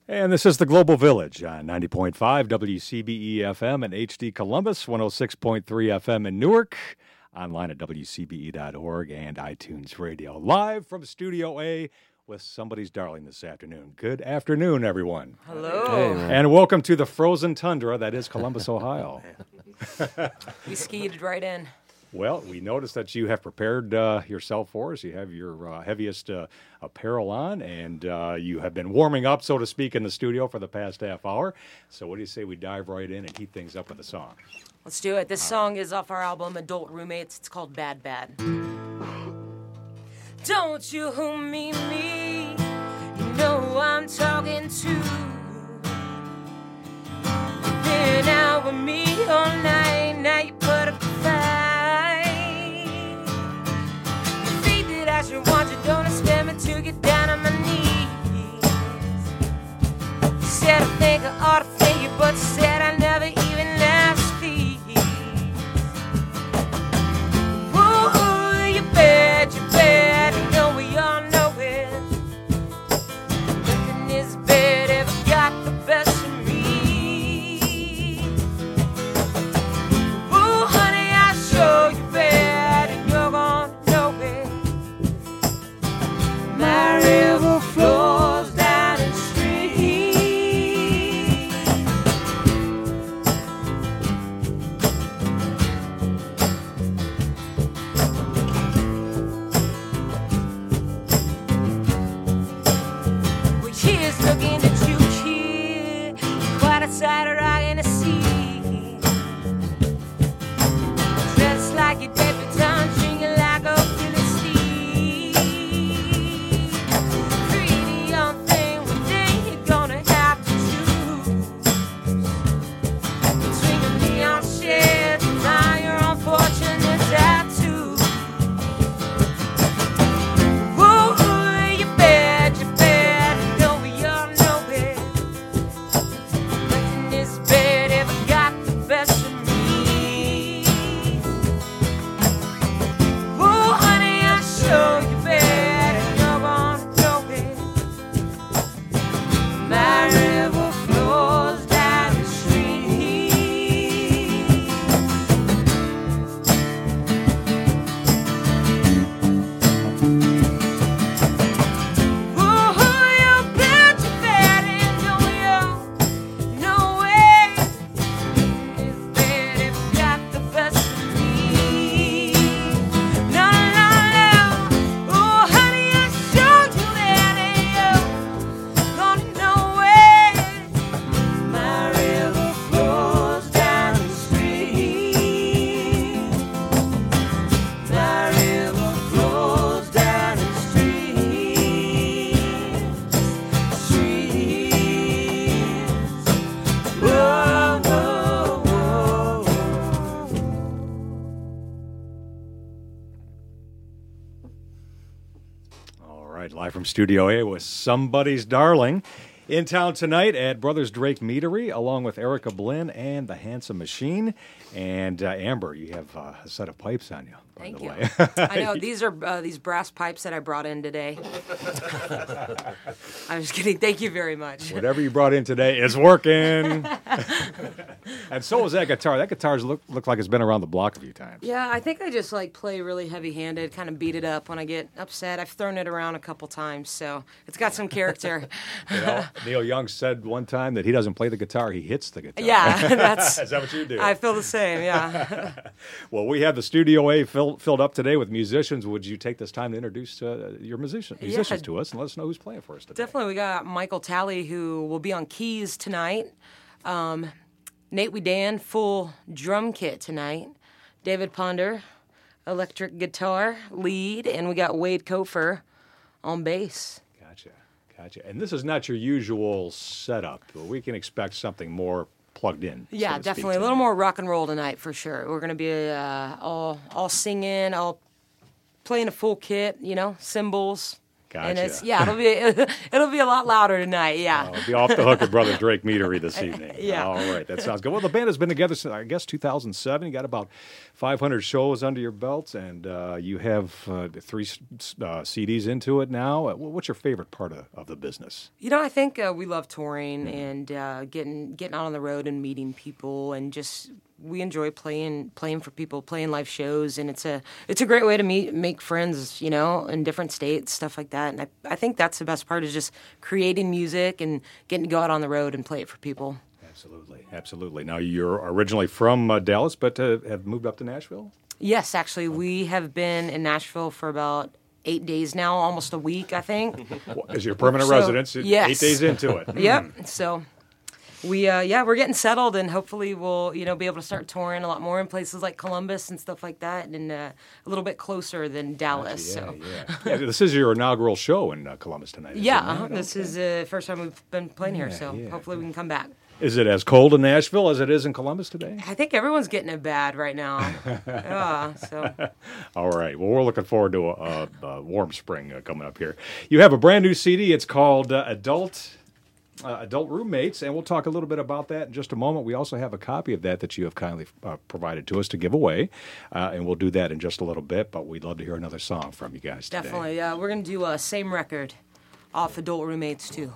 And this is the Global Village on 90.5 WCBE FM and HD Columbus, 106.3 FM in Newark, online at WCBE.org and iTunes Radio. Live from Studio A with somebody's darling this afternoon. Good afternoon, everyone. Hello. Hey, And welcome to the frozen tundra that is Columbus, Ohio. We skied right in. Well, we noticed that you have prepared yourself for us. You have your heaviest apparel on, and you have been warming up, so to speak, in the studio for the past half hour. So what do you say we dive right in and heat things up with a song? Let's do it. This song is off our album, Adult Roommates. It's called Bad Bad. Don't you mean me? You know who I'm talking to. You've been out with me all night. Now you put up a fight. I should want you, don't expect me to get down on my knees. You said I think I ought to fake it, but you said I never even last peace. Ooh, you bad, you know we all know it. Nothing is bad, ever got the best of me. Ooh, honey, I'll show you bad, and you're gonna know it. My river flows down the street. Well, here's looking at you, kid. Quite a sight of rock in the sea. Dressed like your debutante, drinking like a Philistine. Pretty young thing, one day you're gonna have to choose between the neon shades and now your unfortunate tattoo. Ooh, you bad, you know we all know it. Nothing is bad, ever got the best of me. Ooh, honey, I'll show you bad, and you're gonna know it. My river flows down the street. Ooh, you bet you bad, and no way. It's bad if you got the best of me. No, no, no. Ooh, honey, I'll show you that, and you're gonna know it. My river flows down the street. My river flows down the street. Whoa, whoa, whoa. All right, live from Studio A with somebody's darling. In town tonight at Brothers Drake Meadery, along with Erica Blinn and the Handsome Machine. And Amber, you have a set of pipes on you, by Thank the you. way. I know, these are these brass pipes that I brought in today. I'm just kidding. Thank you very much. Whatever you brought in today is working. And so is that guitar. That guitar's look like it's been around the block a few times. Yeah, I think I just like play really heavy-handed, kind of beat it up when I get upset. I've thrown it around a couple times, so it's got some character. You know, Neil Young said one time that he doesn't play the guitar, he hits the guitar. Yeah, that's. Is that what you do? I feel the same. Yeah. Well, we have the Studio A filled up today with musicians. Would you take this time to introduce your musicians to us and let us know who's playing for us today? Definitely, we got Michael Talley, who will be on keys tonight. Nate Wedan, full drum kit tonight. David Ponder, electric guitar, lead, and we got Wade Kofer on bass. Gotcha. And this is not your usual setup. We can expect something more plugged in. Yeah, so to definitely. speak, A little more rock and roll tonight for sure. We're going to be all singing, all playing a full kit, cymbals, And Gotcha. it'll be a lot louder tonight. Yeah. I'll be off the hook at Brother Drake Meadery this evening. Yeah. All right. That sounds good. Well, the band has been together since, I guess, 2007. You got about 500 shows under your belt, and you have 3 CDs into it now. What's your favorite part of the business? I think we love touring and getting out on the road and meeting people, and just we enjoy playing for people, playing live shows, and it's a great way to make friends, in different states, stuff like that. And I think that's the best part, is just creating music and getting to go out on the road and play it for people. Absolutely. Now, you're originally from Dallas, but have moved up to Nashville? Yes, actually, we have been in Nashville for about 8 days now, almost a week, I think. As your permanent residence, yes. 8 days into it. Yep. So we're getting settled, and hopefully we'll, be able to start touring a lot more in places like Columbus and stuff like that, and a little bit closer than Dallas. Yeah, this is your inaugural show in Columbus tonight. Yeah, this is the first time we've been playing here, so hopefully we can come back. Is it as cold in Nashville as it is in Columbus today? I think everyone's getting it bad right now. So. All right. Well, we're looking forward to a warm spring coming up here. You have a brand new CD. It's called Adult Roommates, and we'll talk a little bit about that in just a moment. We also have a copy of that you have kindly provided to us to give away, and we'll do that in just a little bit, but we'd love to hear another song from you guys today. Definitely. We're going to do a same record off Adult Roommates, too.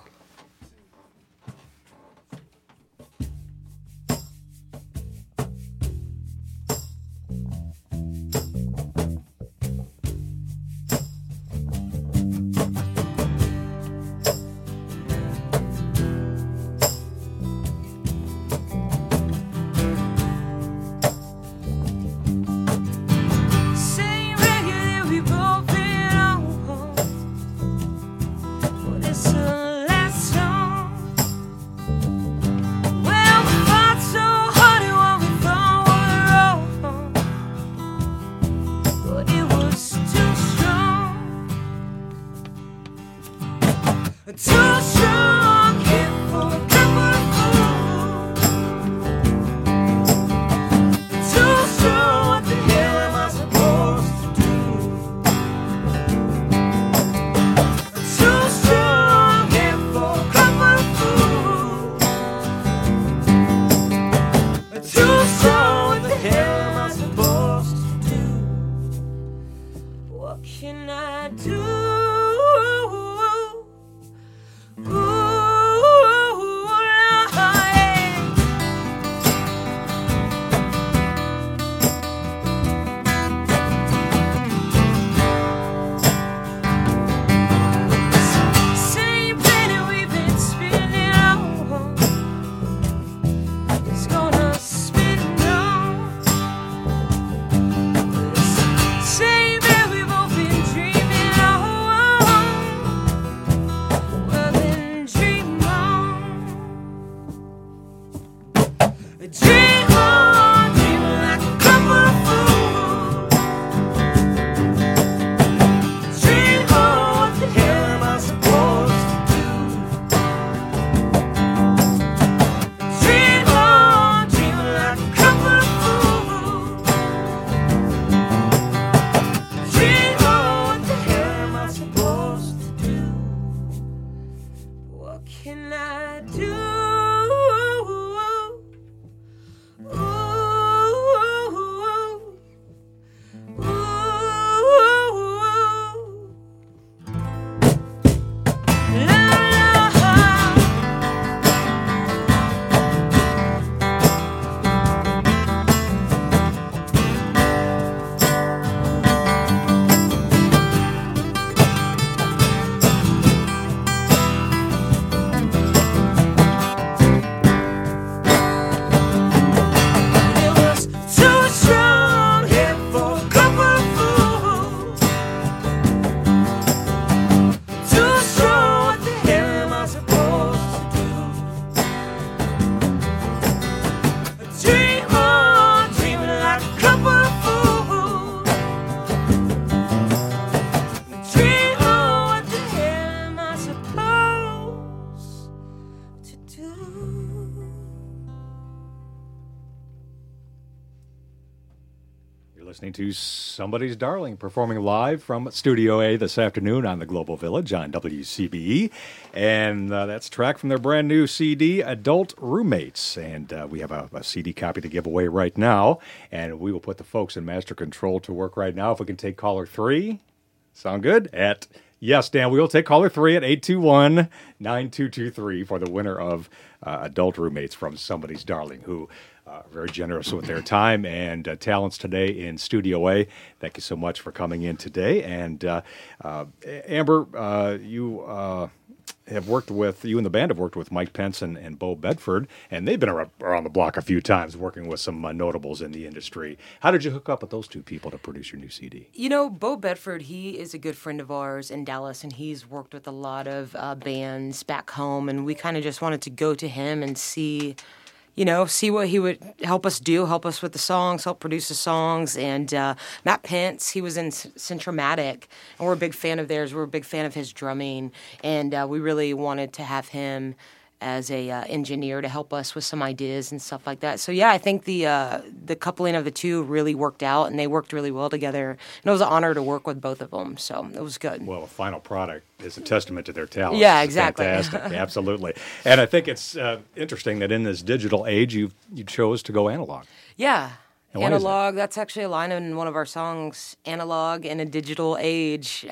listening to Somebody's Darling, performing live from Studio A this afternoon on the Global Village on WCBE. And that's a track from their brand new CD, Adult Roommates. And we have a CD copy to give away right now. And we will put the folks in Master Control to work right now. If we can take caller 3. Sound good? Yes, Dan, we will take caller 3 at 821-9223 for the winner of Adult Roommates from Somebody's Darling, who are very generous with their time and talents today in Studio A. Thank you so much for coming in today. And Amber, you and the band have worked with Mike Pence and Bo Bedford, and they've been around the block a few times working with some notables in the industry. How did you hook up with those two people to produce your new CD? You know, Bo Bedford, he is a good friend of ours in Dallas, and he's worked with a lot of bands back home, and we kind of just wanted to go to him and see what he would help us do, help us with the songs, help produce the songs. And Matt Pence, he was in Centromatic, and we're a big fan of theirs. We're a big fan of his drumming, and we really wanted to have him as a engineer to help us with some ideas and stuff like that. So yeah, I think the coupling of the two really worked out, and they worked really well together. And it was an honor to work with both of them, so it was good. Well, the final product is a testament to their talent. Yeah, exactly. Fantastic, absolutely. And I think it's interesting that in this digital age, you chose to go analog. Yeah. And why is that? Analog, that's actually a line in one of our songs, analog in a digital age.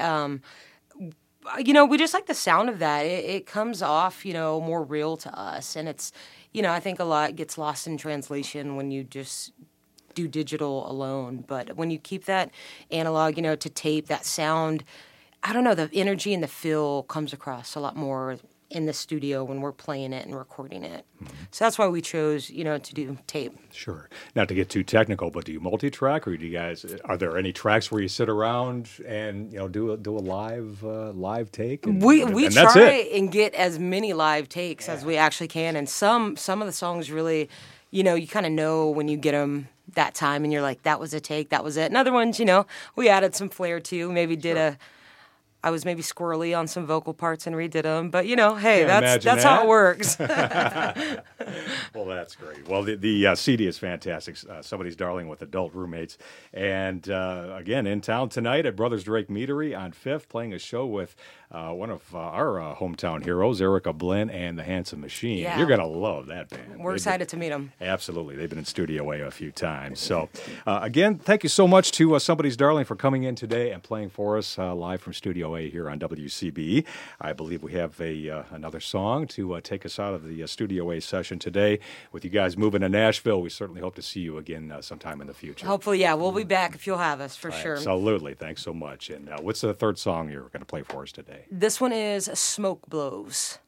We just like the sound of that. It comes off, more real to us. And it's, I think a lot gets lost in translation when you just do digital alone. But when you keep that analog, to tape, that sound, I don't know, the energy and the feel comes across a lot more in the studio when we're playing it and recording it. Mm-hmm. So that's why we chose, to do tape. Sure. Not to get too technical, but do you multi-track, or are there any tracks where you sit around and, do a live take? We and try and get as many live takes as we actually can. And some of the songs really, you kind of know when you get them that time and you're like, that was a take, that was it. And other ones, we added some flair too, maybe did I was maybe squirrely on some vocal parts and redid them, but hey, that's how it works. Well, that's great. Well, the CD is fantastic. Somebody's Darling with Adult Roommates, and again in town tonight at Brothers Drake Meadery on 5th, playing a show with one of our hometown heroes, Erica Blinn and the Handsome Machine. Yeah. You're gonna love that band. We're excited to meet them. Absolutely, they've been in Studio A a few times. So, again, thank you so much to Somebody's Darling for coming in today and playing for us live from Studio A here on WCBE. I believe we have another song to take us out of the Studio A session today. With you guys moving to Nashville, we certainly hope to see you again sometime in the future. Hopefully, yeah. We'll be back if you'll have us, for sure. Absolutely. Thanks so much. And what's the third song you're going to play for us today? This one is Smoke Blows.